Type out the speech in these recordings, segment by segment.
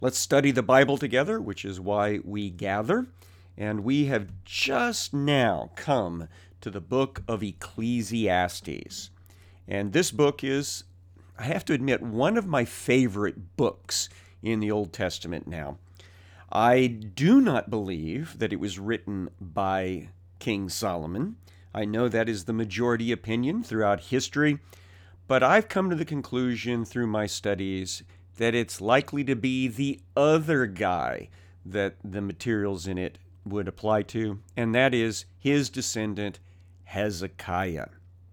Let's study the Bible together, which is why we gather. And we have just now come to the book of Ecclesiastes. And this book is, I have to admit, one of my favorite books in the Old Testament now. I do not believe that it was written by King Solomon. I know that is the majority opinion throughout history, but I've come to the conclusion through my studies that it's likely to be the other guy that the materials in it would apply to, and that is his descendant, Hezekiah.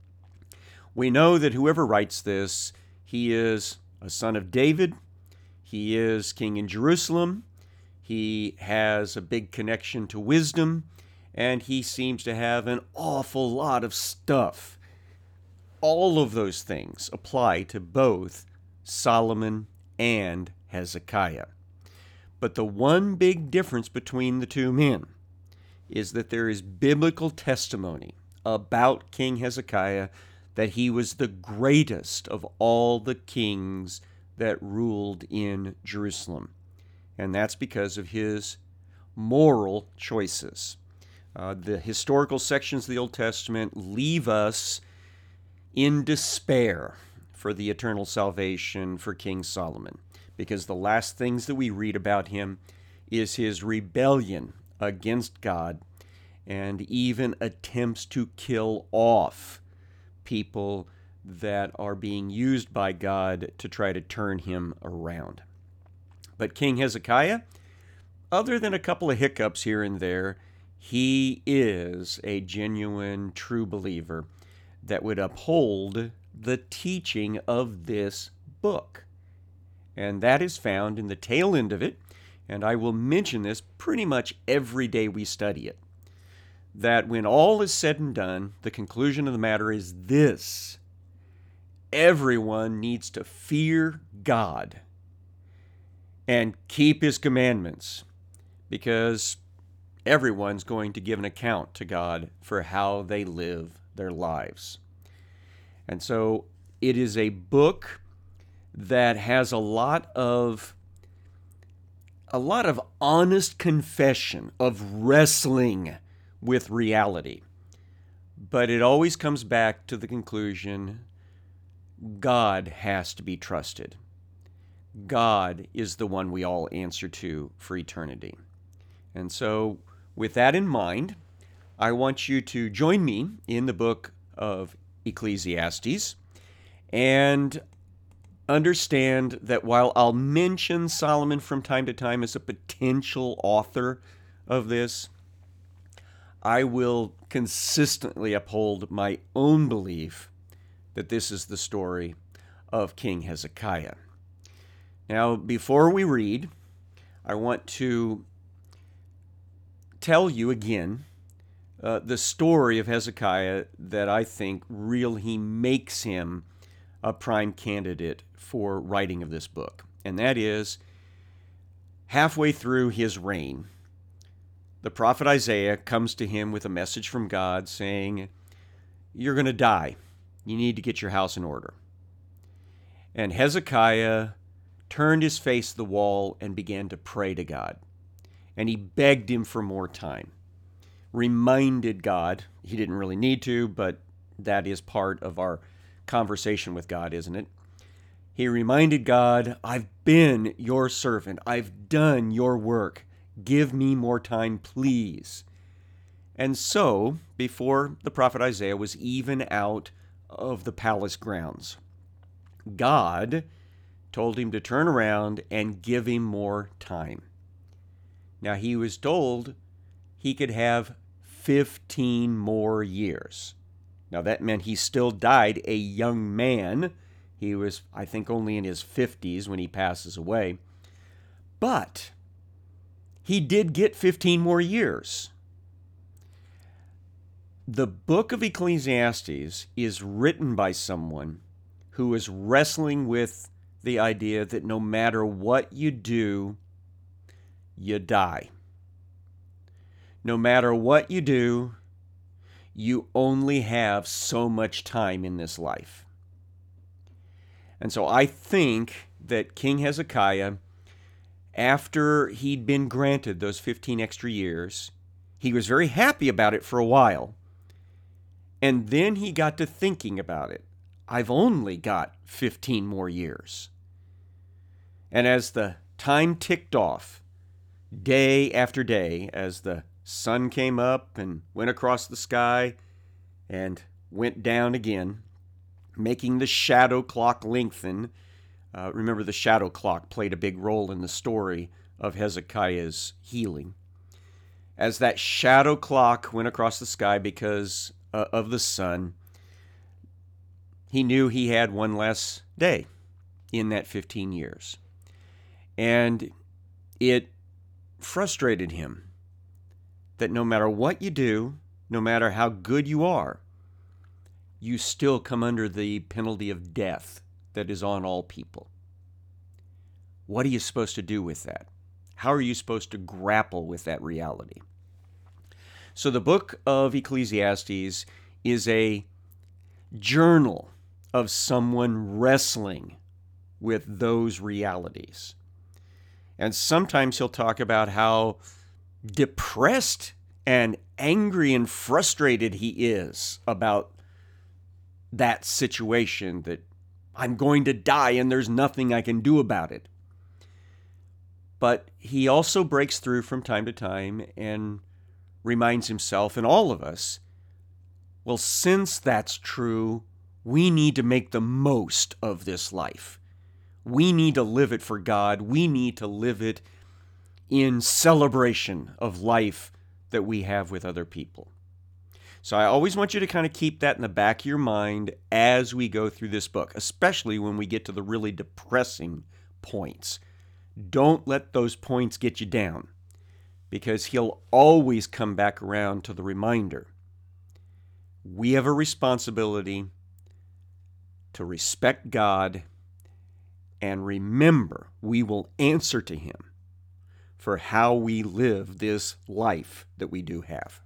We know that whoever writes this, he is a son of David, he is king in Jerusalem, he has a big connection to wisdom, and he seems to have an awful lot of stuff. All of those things apply to both Solomon and Hezekiah. But the one big difference between the two men is that there is biblical testimony about King Hezekiah that he was the greatest of all the kings that ruled in Jerusalem. And that's because of his moral choices. The historical sections of the Old Testament leave us in despair for the eternal salvation for King Solomon, because the last things that we read about him is his rebellion against God and even attempts to kill off people that are being used by God to try to turn him around. But King Hezekiah, other than a couple of hiccups here and there, he is a genuine, true believer that would uphold the teaching of this book. And that is found in the tail end of it, and I will mention this pretty much every day we study it, that when all is said and done, the conclusion of the matter is this: everyone needs to fear God and keep his commandments, because everyone's going to give an account to God for how they live their lives. And so it is a book that has a lot of honest confession, of wrestling with reality. But it always comes back to the conclusion: God has to be trusted. God is the one we all answer to for eternity. And so with that in mind, I want you to join me in the book of Ecclesiastes and understand that while I'll mention Solomon from time to time as a potential author of this, I will consistently uphold my own belief that this is the story of King Hezekiah. Now, before we read, I want to tell you again the story of Hezekiah that I think really makes him a prime candidate for writing of this book. And that is, halfway through his reign, the prophet Isaiah comes to him with a message from God saying, "You're going to die. You need to get your house in order." And Hezekiah turned his face to the wall and began to pray to God. And he begged him for more time. Reminded God, he didn't really need to, but that is part of our conversation with God, isn't it? He reminded God, "I've been your servant. I've done your work. Give me more time, please." And so, before the prophet Isaiah was even out of the palace grounds, God told him to turn around and give him more time. Now, he was told he could have 15 more years. Now, that meant he still died a young man. He was, I think, only in his 50s when he passes away. But he did get 15 more years. The book of Ecclesiastes is written by someone who is wrestling with the idea that no matter what you do, you die. No matter what you do, you only have so much time in this life. And so I think that King Hezekiah after he'd been granted those 15 extra years, he was very happy about it for a while. And then he got to thinking about it. I've only got 15 more years. And as the time ticked off, day after day, as the sun came up and went across the sky and went down again, making the shadow clock lengthen. Remember, the shadow clock played a big role in the story of Hezekiah's healing. As that shadow clock went across the sky because of the sun, he knew he had one less day in that 15 years. And it frustrated him that no matter what you do, no matter how good you are, you still come under the penalty of death that is on all people. What are you supposed to do with that? How are you supposed to grapple with that reality? So the book of Ecclesiastes is a journal of someone wrestling with those realities. And sometimes he'll talk about how depressed and angry and frustrated he is about that situation, that I'm going to die and there's nothing I can do about it. But he also breaks through from time to time and reminds himself and all of us, well, since that's true, we need to make the most of this life. We need to live it for God. We need to live it in celebration of life that we have with other people. So I always want you to kind of keep that in the back of your mind as we go through this book, especially when we get to the really depressing points. Don't let those points get you down, because he'll always come back around to the reminder. We have a responsibility to respect God and remember we will answer to him for how we live this life that we do have.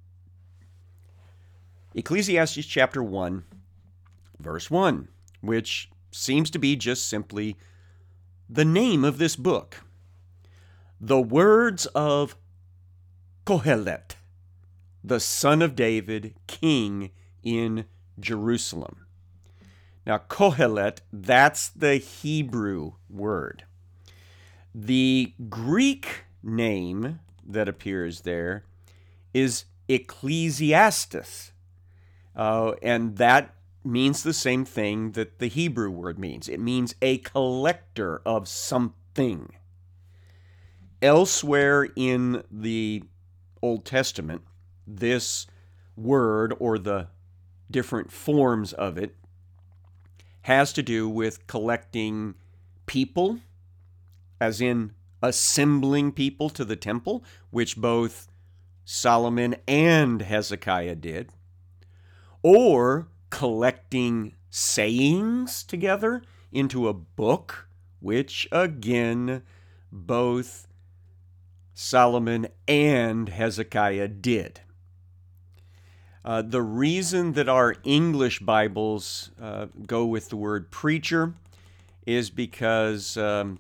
Ecclesiastes chapter 1, verse 1, which seems to be just simply the name of this book. The words of Kohelet, the son of David, king in Jerusalem. Now, Kohelet, that's the Hebrew word. The Greek name that appears there is Ecclesiastes, and that means the same thing that the Hebrew word means. It means a collector of something. Elsewhere in the Old Testament, this word, or the different forms of it, has to do with collecting people, as in assembling people to the temple, which both Solomon and Hezekiah did, or collecting sayings together into a book, which again both Solomon and Hezekiah did. The reason that our English Bibles go with the word preacher is because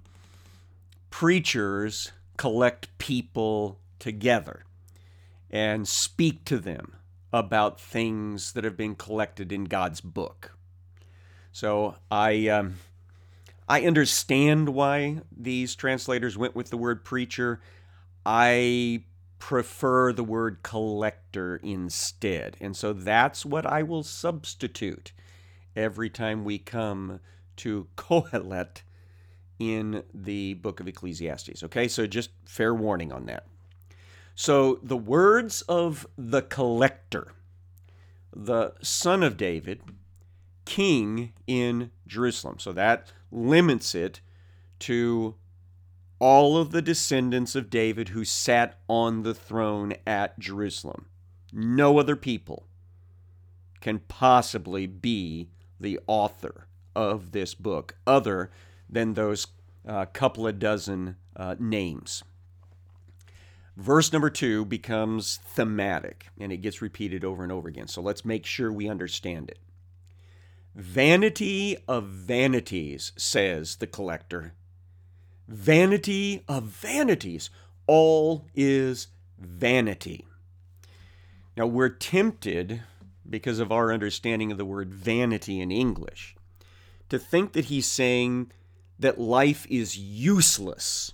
preachers collect people together and speak to them about things that have been collected in God's book. So I understand why these translators went with the word preacher. I prefer the word collector instead. And so that's what I will substitute every time we come to Kohelet in the book of Ecclesiastes. Okay, so just fair warning on that. So the words of the collector, the son of David, king in Jerusalem. So that limits it to all of the descendants of David who sat on the throne at Jerusalem. No other people can possibly be the author of this book other than those couple of dozen names. Verse number 2 becomes thematic, and it gets repeated over and over again. So let's make sure we understand it. Vanity of vanities, says the collector. vanity of vanities. All is vanity. Now, we're tempted, because of our understanding of the word vanity in English, to think that he's saying that life is useless.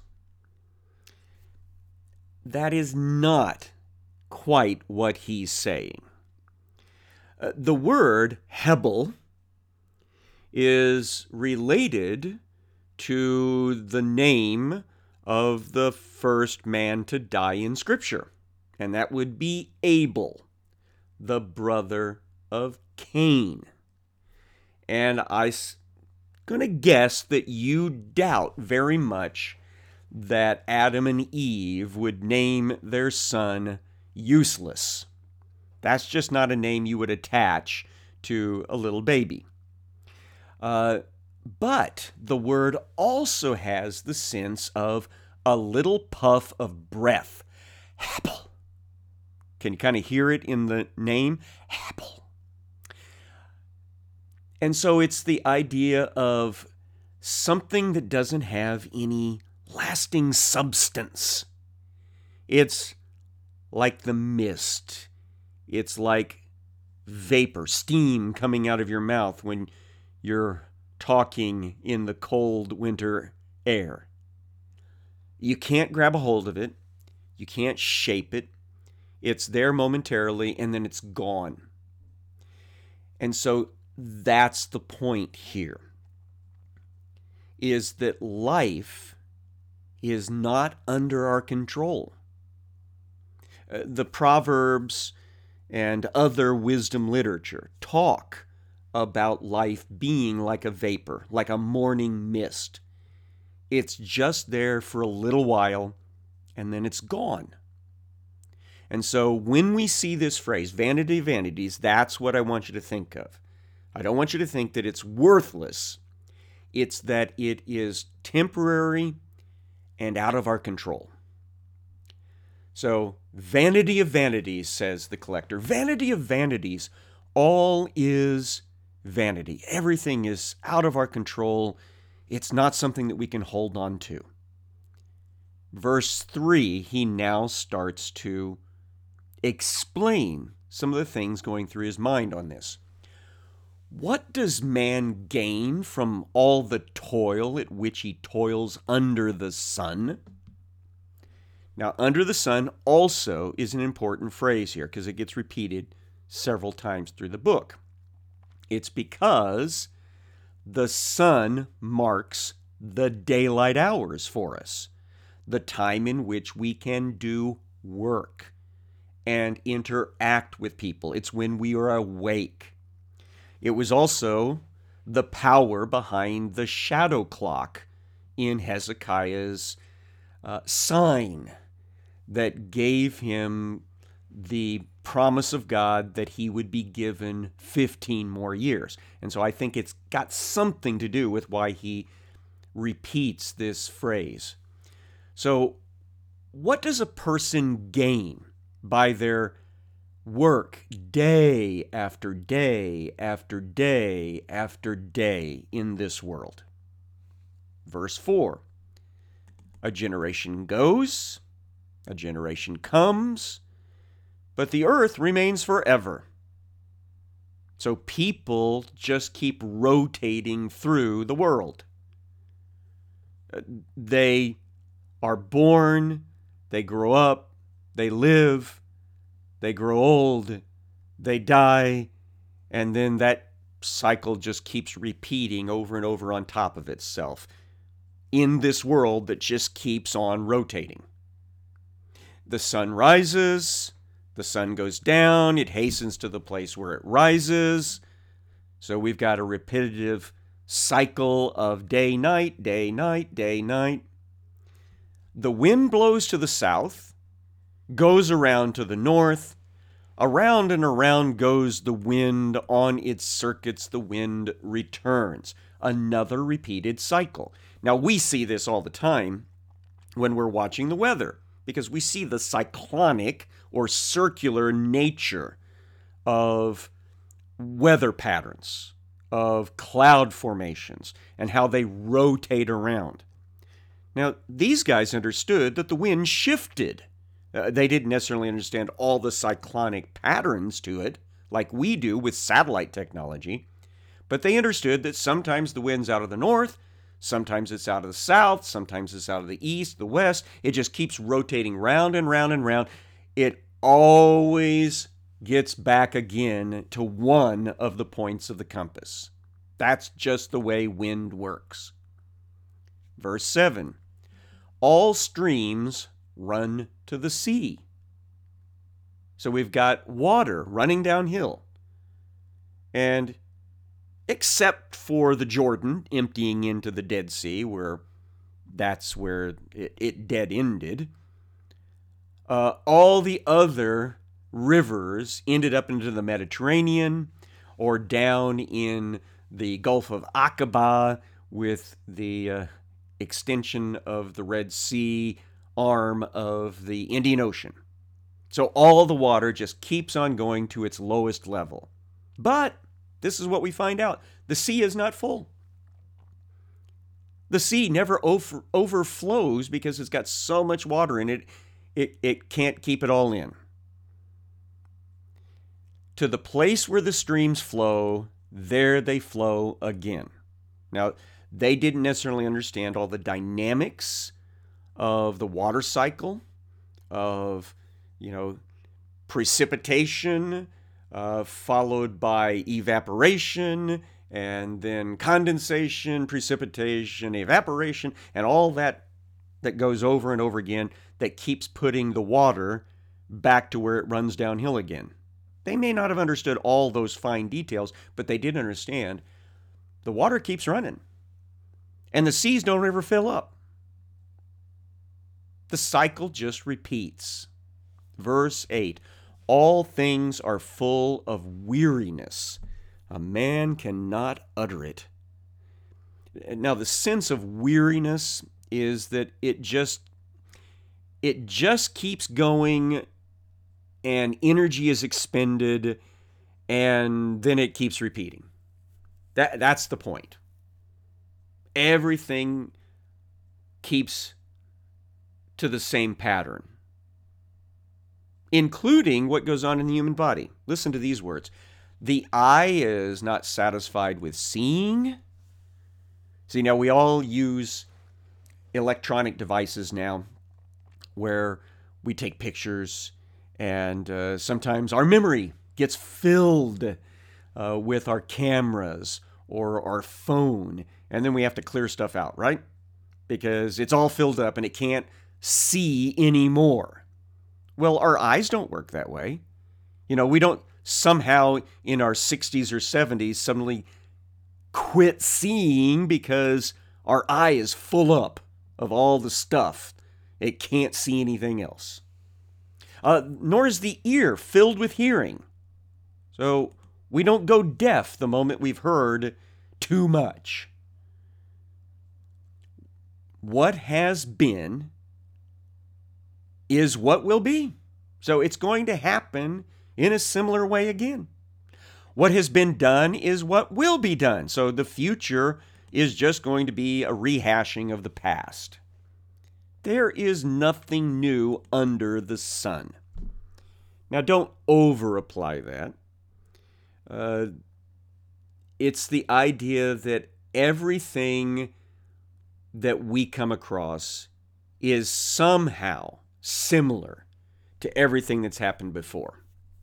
That is not quite what he's saying. The word Hebel is related to the name of the first man to die in Scripture, and that would be Abel, the brother of Cain. And I'm going to guess that you doubt very much that Adam and Eve would name their son Useless. That's just not a name you would attach to a little baby. But the word also has the sense of a little puff of breath. Hebel. Can you kind of hear it in the name? Hebel. And so it's the idea of something that doesn't have any lasting substance. It's like the mist. It's like vapor, steam coming out of your mouth when you're talking in the cold winter air. You can't grab a hold of it. You can't shape it. It's there momentarily and then it's gone. And so that's the point here, is that life is not under our control. The Proverbs and other wisdom literature talk about life being like a vapor, like a morning mist. It's just there for a little while, and then it's gone. And so when we see this phrase, vanity of vanities, that's what I want you to think of. I don't want you to think that it's worthless. It's that it is temporary and out of our control. So, vanity of vanities, says the collector. Vanity of vanities, all is vanity. Everything is out of our control. It's not something that we can hold on to. Verse 3, he now starts to explain some of the things going through his mind on this. What does man gain from all the toil at which he toils under the sun? Now, under the sun also is an important phrase here because it gets repeated several times through the book. It's because the sun marks the daylight hours for us, the time in which we can do work and interact with people. It's when we are awake. It was also the power behind the shadow clock in Hezekiah's sign that gave him the promise of God that he would be given 15 more years. And so I think it's got something to do with why he repeats this phrase. So what does a person gain by their work day after day after day after day in this world? Verse 4, a generation goes, a generation comes, but the earth remains forever. So people just keep rotating through the world. They are born, they grow up, they live, they grow old, they die, and then that cycle just keeps repeating over and over on top of itself in this world that just keeps on rotating. The sun rises, the sun goes down, it hastens to the place where it rises. So we've got a repetitive cycle of day, night, day, night, day, night. The wind blows to the south, goes around to the north. Around and around goes the wind. On its circuits, the wind returns. Another repeated cycle. Now, we see this all the time when we're watching the weather, because we see the cyclonic or circular nature of weather patterns, of cloud formations, and how they rotate around. Now, these guys understood that the wind shifted. They didn't necessarily understand all the cyclonic patterns to it, like we do with satellite technology, but they understood that sometimes the wind's out of the north, sometimes it's out of the south, sometimes it's out of the east, the west. It just keeps rotating round and round and round. It always gets back again to one of the points of the compass. That's just the way wind works. Verse 7, all streams run to the sea. So we've got water running downhill. And except for the Jordan emptying into the Dead Sea, that's where it dead-ended, all the other rivers ended up into the Mediterranean or down in the Gulf of Aqaba with the extension of the Red Sea arm of the Indian Ocean. So all the water just keeps on going to its lowest level. But this is what we find out. The sea is not full. The sea never overflows because it's got so much water in it, it can't keep it all in. To the place where the streams flow, there they flow again. Now, they didn't necessarily understand all the dynamics of the water cycle, of, precipitation, followed by evaporation, and then condensation, precipitation, evaporation, and all that goes over and over again that keeps putting the water back to where it runs downhill again. They may not have understood all those fine details, but they did understand the water keeps running, and the seas don't ever fill up. The cycle just repeats. Verse 8, all things are full of weariness. A man cannot utter it. Now, the sense of weariness is that it just keeps going and energy is expended and then it keeps repeating. That's the point. Everything keeps to the same pattern, including what goes on in the human body. Listen to these words. The eye is not satisfied with seeing. See, now we all use electronic devices now where we take pictures and sometimes our memory gets filled with our cameras or our phone, and then we have to clear stuff out, right? Because it's all filled up and it can't see anymore. Well, our eyes don't work that way. We don't somehow in our 60s or 70s suddenly quit seeing because our eye is full up of all the stuff. It can't see anything else. Nor is the ear filled with hearing. So we don't go deaf the moment we've heard too much. What has been is what will be. So it's going to happen in a similar way again. What has been done is what will be done. So the future is just going to be a rehashing of the past. There is nothing new under the sun. Now, don't over-apply that. It's the idea that everything that we come across is somehow similar to everything that's happened before.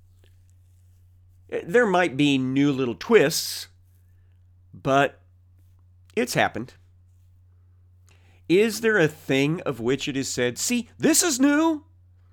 There might be new little twists, but it's happened. Is there a thing of which it is said, see, this is new?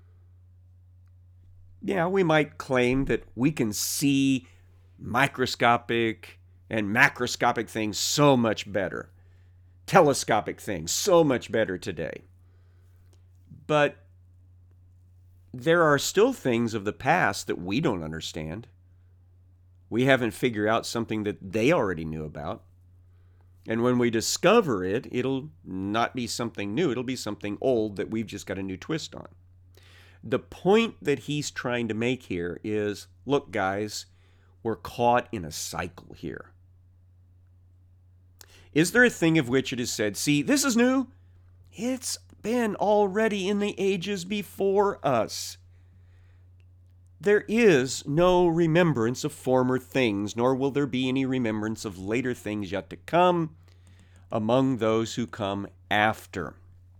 Yeah, we might claim that we can see microscopic and macroscopic things so much better. Telescopic things so much better today. But there are still things of the past that we don't understand. We haven't figured out something that they already knew about. And when we discover it, it'll not be something new. It'll be something old that we've just got a new twist on. The point that he's trying to make here is, look, guys, we're caught in a cycle here. Is there a thing of which it is said, see, this is new, It's been already in the ages before us. There is no remembrance of former things, nor will there be any remembrance of later things yet to come among those who come after.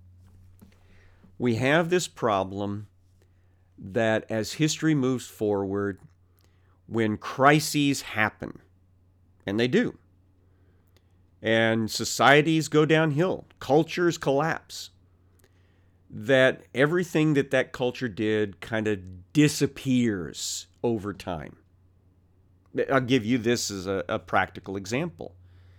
We have this problem that as history moves forward, when crises happen, and they do, and societies go downhill, cultures collapse, that everything that culture did kind of disappears over time. I'll give you this as a practical example.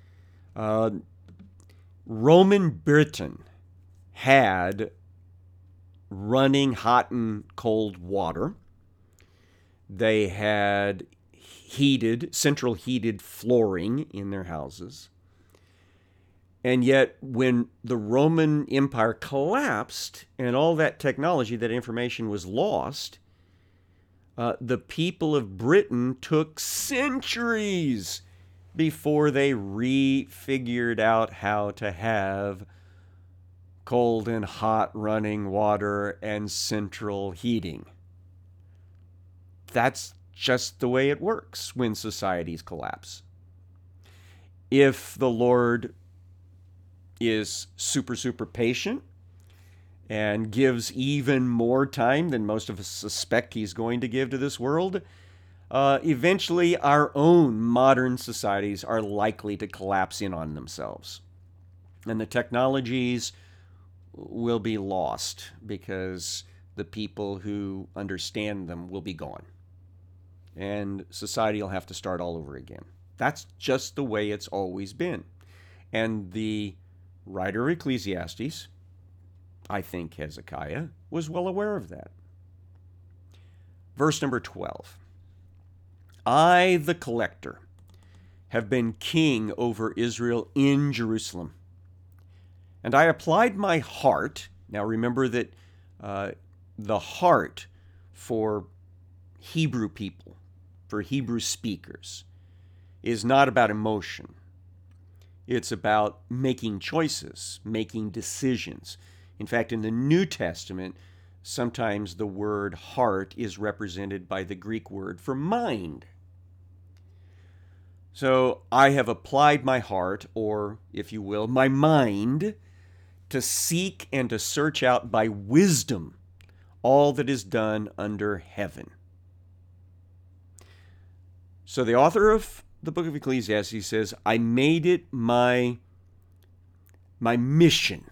Roman Britain had running hot and cold water. They had central heated flooring in their houses. And yet, when the Roman Empire collapsed and all that technology, that information was lost, the people of Britain took centuries before they refigured out how to have cold and hot running water and central heating. That's just the way it works when societies collapse. If the Lord is super patient and gives even more time than most of us suspect he's going to give to this world, eventually our own modern societies are likely to collapse in on themselves. And the technologies will be lost because the people who understand them will be gone. And society will have to start all over again. That's just the way it's always been. And the writer of Ecclesiastes, I think Hezekiah, was well aware of that. Verse number 12. I, the collector, have been king over Israel in Jerusalem. And I applied my heart. Now remember that the heart for Hebrew people, for Hebrew speakers, is not about emotion. It's about making choices, making decisions. In fact, in the New Testament, sometimes the word heart is represented by the Greek word for mind. So I have applied my heart, or if you will, my mind, to seek and to search out by wisdom all that is done under heaven. So the author of the book of Ecclesiastes says, I made it my mission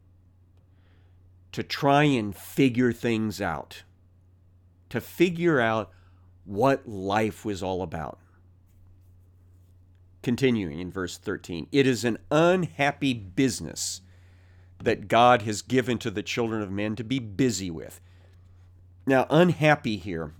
to try and figure things out, to figure out what life was all about. Continuing in verse 13, it is an unhappy business that God has given to the children of men to be busy with. Now, unhappy here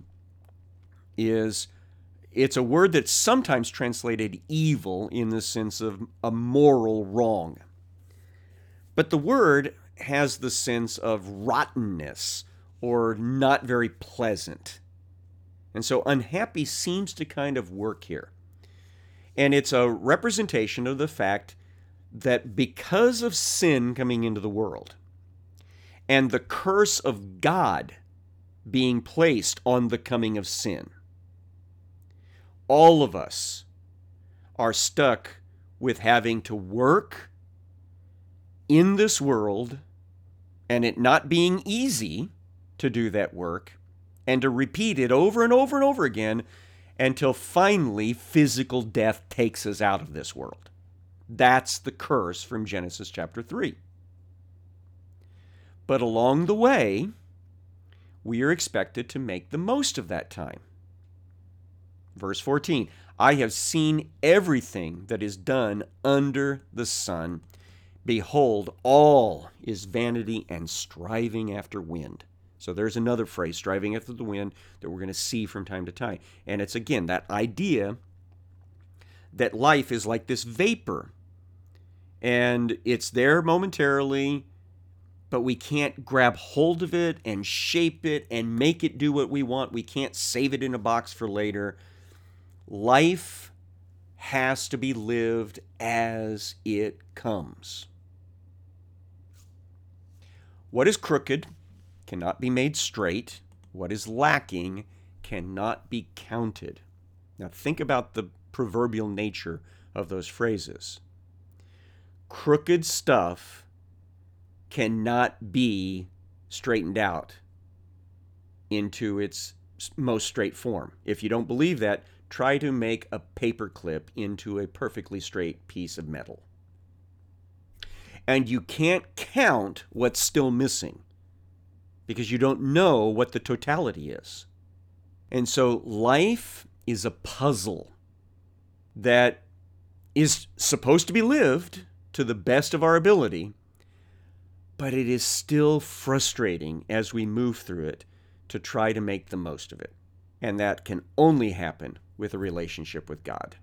it's a word that's sometimes translated evil in the sense of a moral wrong. But the word has the sense of rottenness or not very pleasant. And so unhappy seems to kind of work here. And it's a representation of the fact that because of sin coming into the world and the curse of God being placed on the coming of sin, all of us are stuck with having to work in this world and it not being easy to do that work and to repeat it over and over and over again until finally physical death takes us out of this world. That's the curse from Genesis chapter 3. But along the way, we are expected to make the most of that time. Verse 14, I have seen everything that is done under the sun. Behold, all is vanity and striving after wind. So there's another phrase, striving after the wind, that we're going to see from time to time. And it's, again, that idea that life is like this vapor. And it's there momentarily, but we can't grab hold of it and shape it and make it do what we want. We can't save it in a box for later. Life has to be lived as it comes. What is crooked cannot be made straight. What is lacking cannot be counted. Now think about the proverbial nature of those phrases. Crooked stuff cannot be straightened out into its most straight form. If you don't believe that, try to make a paper clip into a perfectly straight piece of metal. And you can't count what's still missing because you don't know what the totality is. And so life is a puzzle that is supposed to be lived to the best of our ability, but it is still frustrating as we move through it to try to make the most of it. And that can only happen with a relationship with God.